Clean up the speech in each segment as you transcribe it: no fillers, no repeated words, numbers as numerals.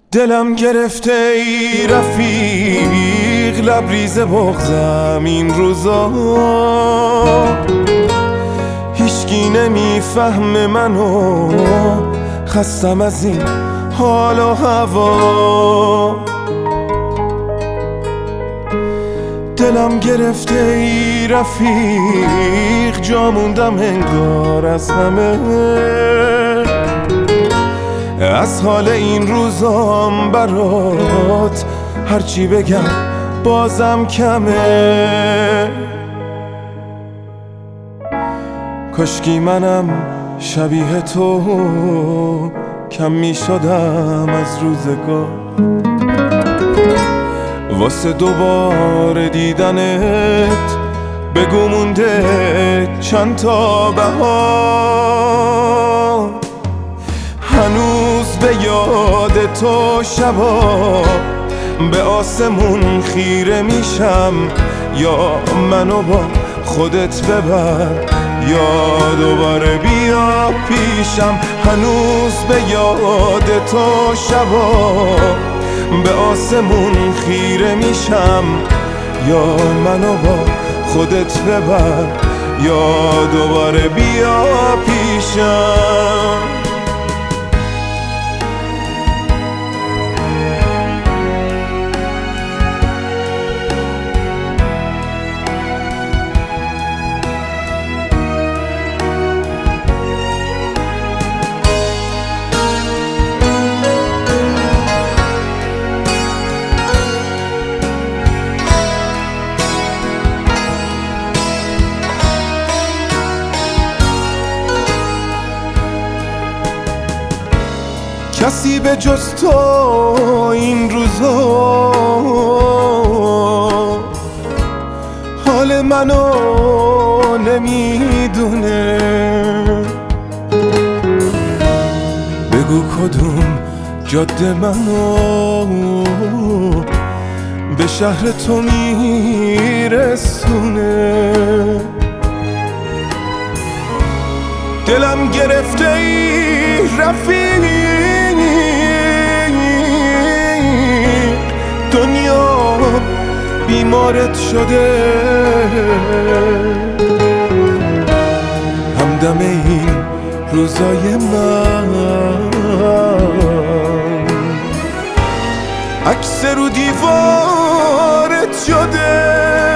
دلم گرفته ای رفیق، لبریز بغضم این روزا. هیچکی نمیفهمه منو، خستم از این حال و هوا. دلم گرفته ای رفیق، جا موندم انگار از همه. از حال این روزام برات هرچی بگم بازم کمه. کاشکی منم شبیه تو کم می شدم از روزگار، واسه دوباره دیدنت بگو مونده چند تا بهار. هنوز به یاد تو شبا به آسمون خیره میشم، یا منو با خودت ببر یا دوباره بیا پیشم. هنوز به یاد تو شبا به آسمون خیره میشم، یا منو با خودت ببر یا دوباره بیا پیشم. کسی به جز تو این روزا حال منو نمیدونه. بگو کدوم جاده منو به شهر تو میرسونه. دلم گرفته ای رفیق، دنیا بیمارت شده. همدم این روزای من عکس رو دیوارت شده.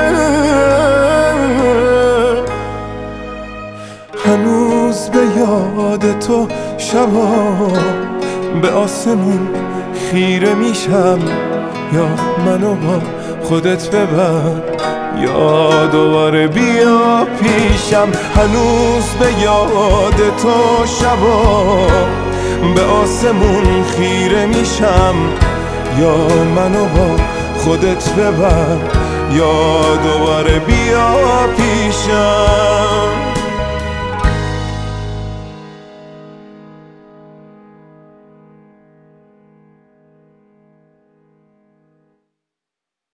هنوز به یاد تو شبا به آسمون خیره میشم، یا منو با خودت ببر یا دوباره بیا پیشم. هنوز به یاد تو شبا به آسمون خیره میشم، یا منو با خودت ببر یا دوباره بیا پیشم.